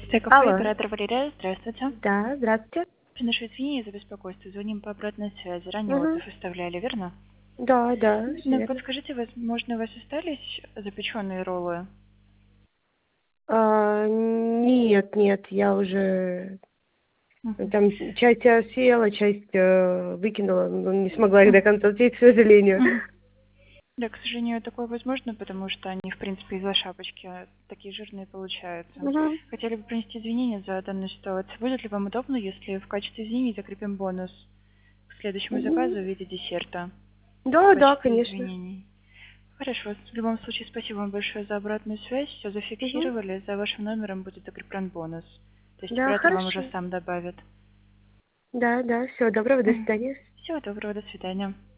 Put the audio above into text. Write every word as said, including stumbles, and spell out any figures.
Стейк-кафе, Алло. оператор Валерия, здравствуйте. Да, здравствуйте. Приношу извинения за беспокойство. Звоним по обратной связи. Ранее Мгм. отзыв оставляли, верно? Да, да, всё Ну, верно. подскажите, возможно, у вас остались запеченные роллы? А, нет, нет, я уже Мгм. там часть я съела, часть, э, выкинула, но не смогла их до Мгм. конца съесть, к сожалению. Мгм. Да, к сожалению, такое возможно, потому что они, в принципе, из-за шапочки такие жирные получаются. Мгм. Хотели бы принести извинения за данную ситуацию. Будет ли вам удобно, если в качестве извинений закрепим бонус к следующему заказу в Мгм. виде десерта в Да, да, качестве конечно. извинений? Хорошо. В любом случае, спасибо вам большое за обратную связь. Все Мгм. зафиксировали. За вашим номером будет закреплен бонус. То есть Да, оператор вам уже хорошо. сам добавит. Да, да, всего доброго, до свидания. Всего доброго. До свидания.